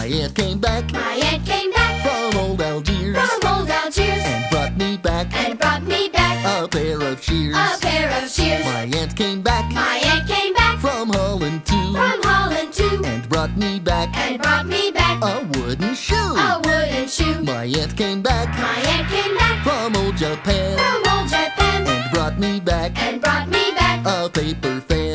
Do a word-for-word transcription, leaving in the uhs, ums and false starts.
My aunt came back. My aunt came back From old Algiers. from old Algiers And brought me back. and brought me back A pair of shears. a pair of shears. My aunt came back. My aunt came back From Holland too. from Holland too And brought me back. and brought me back A wooden shoe. a wooden shoe. My aunt came back. My aunt came back From old Japan. from old Japan And brought me back. and brought me back A paper fan.